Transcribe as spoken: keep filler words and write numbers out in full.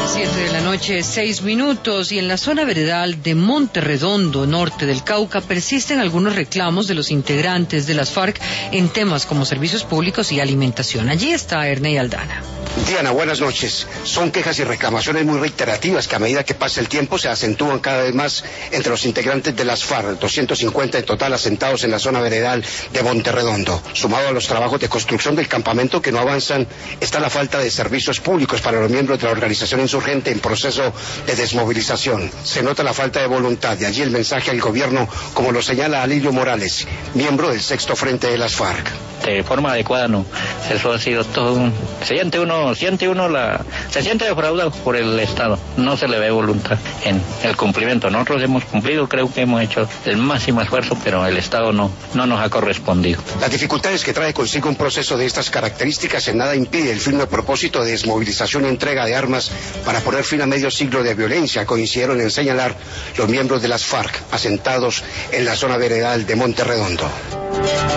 Siete de la noche, seis minutos, y en la zona veredal de Monte Redondo, norte del Cauca, persisten algunos reclamos de los integrantes de las FARC en temas como servicios públicos y alimentación. Allí está Erney Aldana. Diana, buenas noches. Son quejas y reclamaciones muy reiterativas que a medida que pasa el tiempo se acentúan cada vez más entre los integrantes de las FARC, doscientos cincuenta en total asentados en la zona veredal de Monte Redondo. Sumado a los trabajos de construcción del campamento que no avanzan, está la falta de servicios públicos para los miembros de la organización insurgente en proceso de desmovilización. Se nota la falta de voluntad, de allí el mensaje al gobierno, como lo señala Alilio Morales, miembro del sexto frente de las FARC. De forma adecuada no, eso ha sido todo un... se siente uno, siente uno la, se siente defraudado por el Estado, no se le ve voluntad en el cumplimiento. Nosotros hemos cumplido, creo que hemos hecho el máximo esfuerzo, pero el Estado no, no nos ha correspondido. Las dificultades que trae consigo un proceso de estas características en nada impide el firme propósito de desmovilización y entrega de armas para poner fin a medio siglo de violencia, coincidieron en señalar los miembros de las FARC asentados en la zona veredal de Monte Redondo.